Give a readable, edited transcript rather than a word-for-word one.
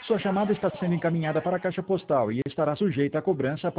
Sua chamada está sendo encaminhada para a caixa postal e estará sujeita a cobrança